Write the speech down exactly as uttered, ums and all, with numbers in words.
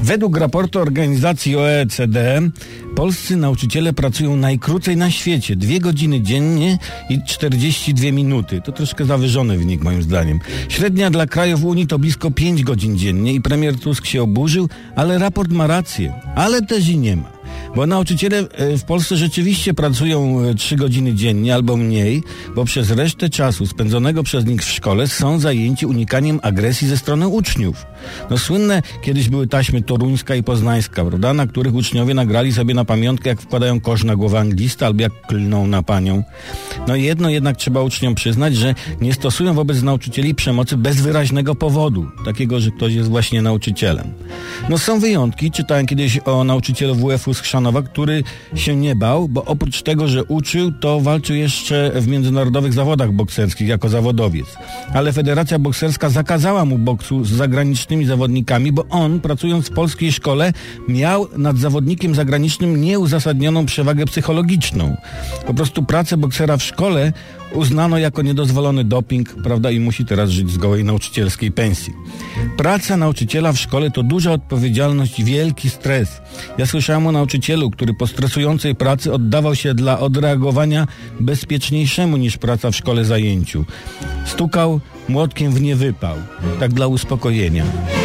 Według raportu organizacji O E C D polscy nauczyciele pracują najkrócej na świecie. Dwie godziny dziennie i czterdzieści dwie minuty. To troszkę zawyżony wynik moim zdaniem. Średnia dla krajów Unii to blisko pięć godzin dziennie i premier Tusk się oburzył, ale raport ma rację. Ale też i nie ma. Bo nauczyciele w Polsce rzeczywiście pracują trzy godziny dziennie albo mniej, bo przez resztę czasu spędzonego przez nich w szkole są zajęci unikaniem agresji ze strony uczniów. No słynne kiedyś były taśmy toruńska i poznańska, prawda, na których uczniowie nagrali sobie na pamiątkę, jak wkładają kosz na głowę anglista albo jak klną na panią. No jedno jednak trzeba uczniom przyznać, że nie stosują wobec nauczycieli przemocy bez wyraźnego powodu, takiego, że ktoś jest właśnie nauczycielem. No są wyjątki, czytałem kiedyś o nauczycielu W F U z Chrzanowa, który się nie bał, bo oprócz tego, że uczył, to walczył jeszcze w międzynarodowych zawodach bokserskich jako zawodowiec. Ale Federacja Bokserska zakazała mu boksu z zagranicznymi zawodnikami, bo on, pracując w polskiej szkole, miał nad zawodnikiem zagranicznym nieuzasadnioną przewagę psychologiczną. Po prostu pracę boksera w szkole uznano jako niedozwolony doping, prawda, i musi teraz żyć z gołej nauczycielskiej pensji. Praca nauczyciela w szkole to duża odpowiedzialność i wielki stres. Ja słyszałem o nauczycielu, który po stresującej pracy oddawał się dla odreagowania bezpieczniejszemu niż praca w szkole zajęciu. Stukał młotkiem w niewypał, tak dla uspokojenia.